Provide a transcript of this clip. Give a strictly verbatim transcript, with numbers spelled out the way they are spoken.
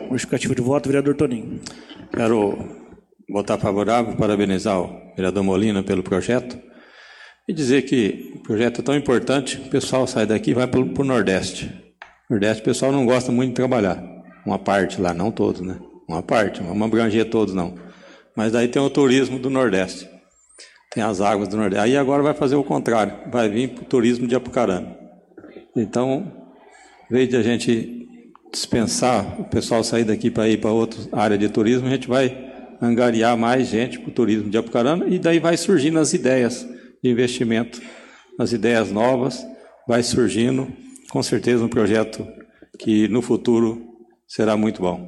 Justificativo de voto, vereador Toninho. Quero votar favorável, parabenizar o vereador Molina pelo projeto e dizer que o projeto é tão importante que o pessoal sai daqui e vai para o Nordeste. Nordeste o pessoal não gosta muito de trabalhar. Uma parte lá, não todos, né? Uma parte, não vamos abranger todos, não. Mas daí tem o turismo do Nordeste. Tem as águas do Nordeste. Aí agora vai fazer o contrário. Vai vir para o turismo de Apucarana. Então, em vez de a gente dispensar o pessoal sair daqui para ir para outra área de turismo, a gente vai angariar mais gente para o turismo de Apucarana e daí vai surgindo as ideias de investimento, as ideias novas, vai surgindo, com certeza um projeto que no futuro será muito bom.